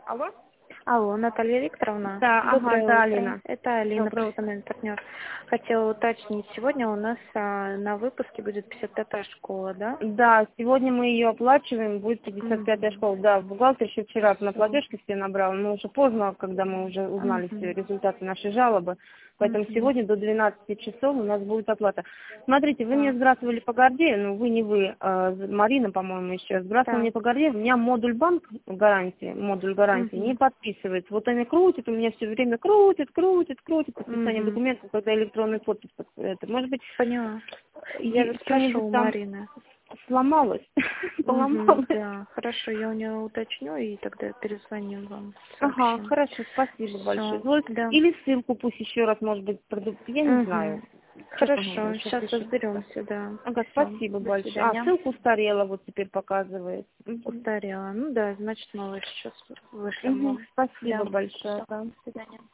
Алло? Алло, Наталья Викторовна. Да, ага, Доброе это утро. Алина. Это Алина, Доброе утро. профессиональный партнер. Хотела уточнить, сегодня у нас на выпуске будет 55-я школа, да? Да, сегодня мы ее оплачиваем, будет 55-я Мгм. школа. Да, бухгалтер еще вчера на Всё. платежке все набрал, но уже поздно, когда мы уже узнали все Мгм. результаты нашей жалобы. Поэтому Мгм. сегодня до 12 часов у нас будет оплата. Смотрите, вы мне Так, сбрасывали по Гордею, ну вы не вы, Марина, по-моему, еще сбрасывала мне так. по Гордею, у меня модуль банк гарантии, модуль гарантии не Мгм. подписывается. Вот они крутят, у меня все время крутит подписание Мгм. документов, когда электронный подпись. Это, может быть, Поняла. Я спрошу что-нибудь у там Марины. сломалось, Мгм. поломалось. Да, хорошо, я у нее уточню и тогда перезвоню вам, Ага, сообщим. хорошо, спасибо большое. Все, Вот, да. или ссылку пусть еще раз, может быть, я не знаю. Угу. Честно говоря, Хорошо, сейчас сейчас еще. разберемся, да. Ага, Все, спасибо до большое. А, свидания. ссылка устарела, вот теперь показывает. Мгм. Устарела. Ну да, значит, мы сейчас вышлем Мгм, вам. спасибо Да, большое. все, Да. до свидания.